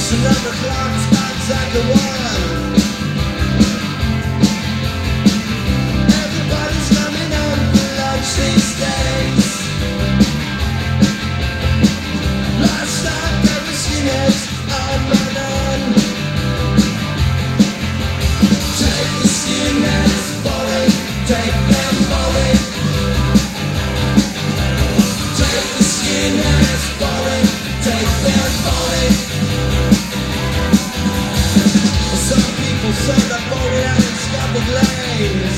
It's another clock, it's like the one. Everybody's coming home for lunch these days. Livestock and the skinheads on my own. Take the skinheads falling, take them falling. Take the skinheads falling, take them falling. Some people say that falling out in Scotland lanes.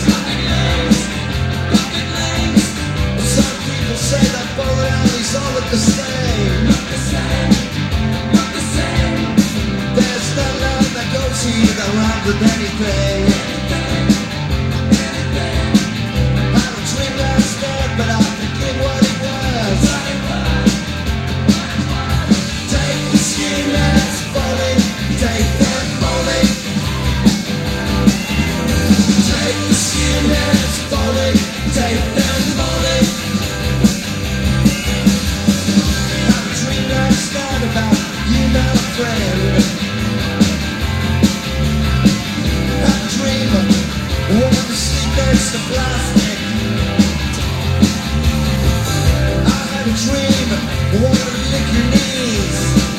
Some people say that falling out is all at the same. There's no love that goes here that rhymes with anything. I had a dream last night, but I forget what it was. Take the skinheads falling, take them falling. Take the skinheads falling, take them falling. I had a dream last night about you, my friend. I had a dream of a woman to sleep next to plastic. I had a dream of a woman to lick your knees.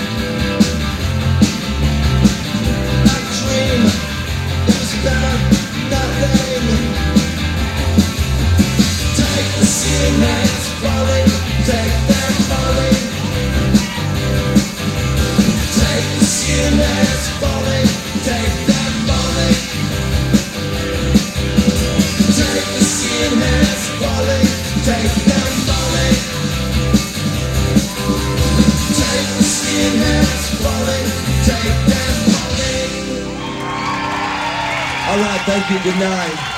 I had a dream it was about nothing. Take the skinheads falling, take them falling. Take the skinheads falling, take them falling. Take the skinheads falling, take them falling. Take the skinheads falling, take them falling. All right, thank you, good night.